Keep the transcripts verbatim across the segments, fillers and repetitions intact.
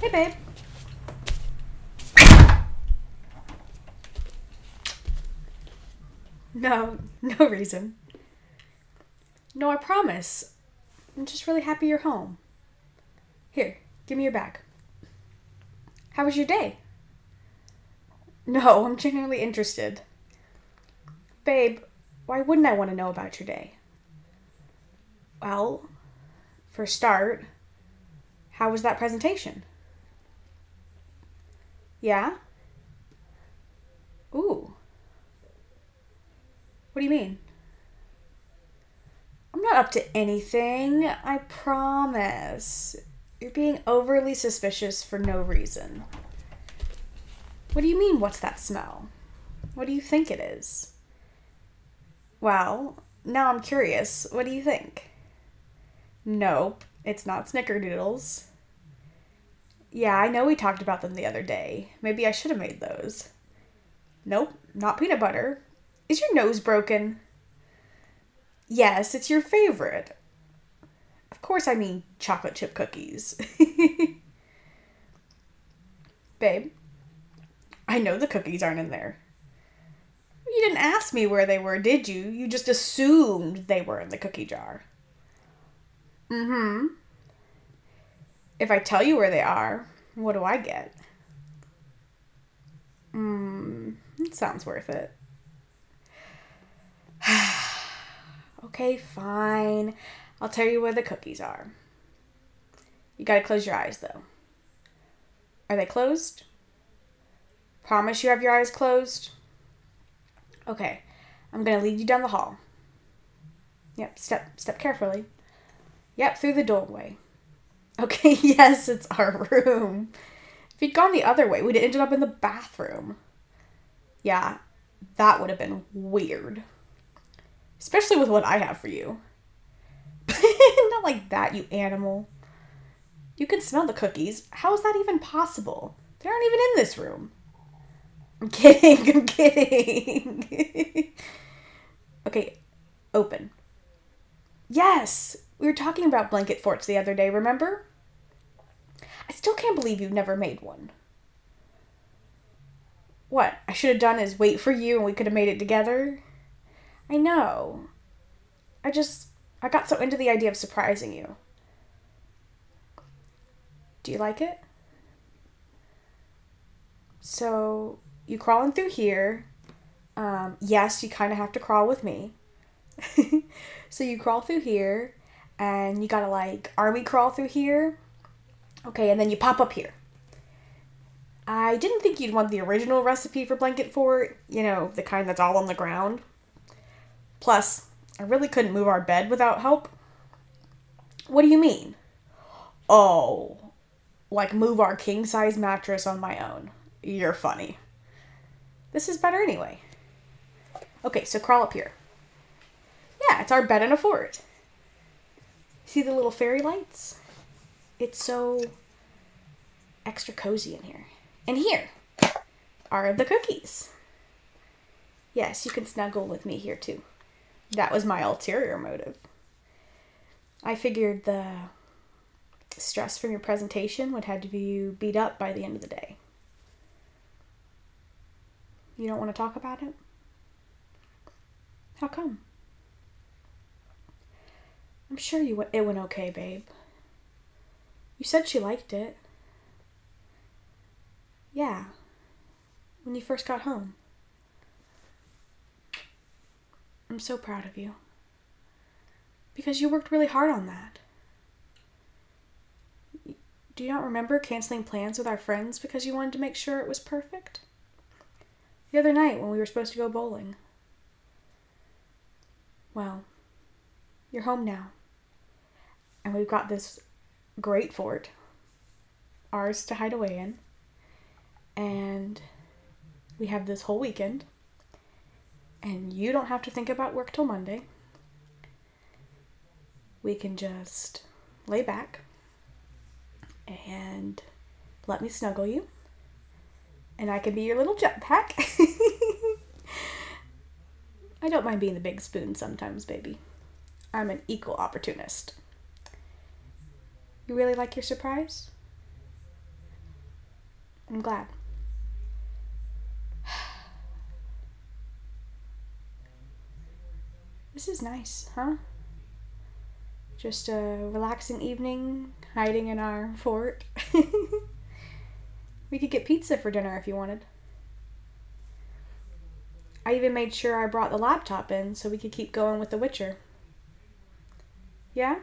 Hey, babe. No, no reason. No, I promise. I'm just really happy you're home. Here, give me your bag. How was your day? No, I'm genuinely interested. Babe, why wouldn't I want to know about your day? Well, for a start, how was that presentation? Yeah? Ooh. What do you mean? I'm not up to anything, I promise. You're being overly suspicious for no reason. What do you mean, what's that smell? What do you think it is? Well, now I'm curious. What do you think? Nope, it's not snickerdoodles. Yeah, I know we talked about them the other day. Maybe I should have made those. Nope, not peanut butter. Is your nose broken? Yes, it's your favorite. Of course I mean chocolate chip cookies. Babe, I know the cookies aren't in there. You didn't ask me where they were, did you? You just assumed they were in the cookie jar. Mm-hmm. If I tell you where they are, what do I get? Mmm, it sounds worth it. Okay, fine. I'll tell you where the cookies are. You gotta close your eyes, though. Are they closed? Promise you have your eyes closed? Okay, I'm gonna lead you down the hall. Yep, step step carefully. Yep, through the doorway. Okay, yes, it's our room. If you'd gone the other way, we'd have ended up in the bathroom. Yeah, that would have been weird. Especially with what I have for you. Not like that, you animal. You can smell the cookies. How is that even possible? They aren't even in this room. I'm kidding, I'm kidding. Okay, open. Yes, we were talking about blanket forts the other day, remember? I still can't believe you've never made one. What I should have done is wait for you and we could have made it together? I know. I just, I got so into the idea of surprising you. Do you like it? So, you crawling through here. Um, yes, you kind of have to crawl with me. So you crawl through here, and you gotta like army crawl through here. Okay, and then you pop up here. I didn't think you'd want the original recipe for blanket fort, you know, the kind that's all on the ground. Plus, I really couldn't move our bed without help. What do you mean? Oh, like move our king-size mattress on my own. You're funny. This is better anyway. Okay, so crawl up here. Yeah, it's our bed in a fort. See the little fairy lights? It's so extra cozy in here. And here are the cookies. Yes, you can snuggle with me here too. That was my ulterior motive. I figured the stress from your presentation would have you beat up by the end of the day. You don't want to talk about it? How come? I'm sure you w- it went okay, babe. You said she liked it. Yeah. When you first got home. I'm so proud of you. Because you worked really hard on that. Do you not remember canceling plans with our friends because you wanted to make sure it was perfect? The other night when we were supposed to go bowling. Well, you're home now. And we've got this great fort. Ours to hide away in. And we have this whole weekend. And you don't have to think about work till Monday. We can just lay back and let me snuggle you. And I can be your little jetpack. I don't mind being the big spoon sometimes, baby. I'm an equal opportunist. You really like your surprise? I'm glad. This is nice, huh? Just a relaxing evening, hiding in our fort. We could get pizza for dinner if you wanted. I even made sure I brought the laptop in so we could keep going with The Witcher. Yeah?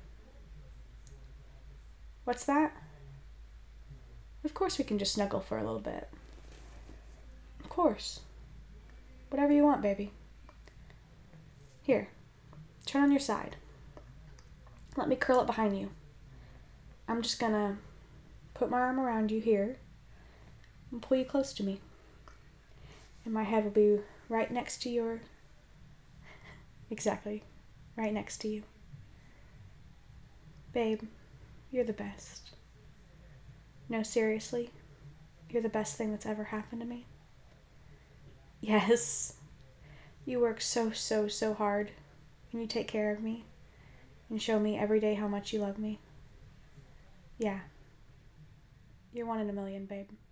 What's that? Of course we can just snuggle for a little bit. Of course. Whatever you want, baby. Here, turn on your side. Let me curl up behind you. I'm just gonna put my arm around you here and pull you close to me. And my head will be right next to your... Exactly. Right next to you. Babe, you're the best. No, seriously, you're the best thing that's ever happened to me. Yes. You work so, so, so hard. And you take care of me. And show me every day how much you love me. Yeah. You're one in a million, babe.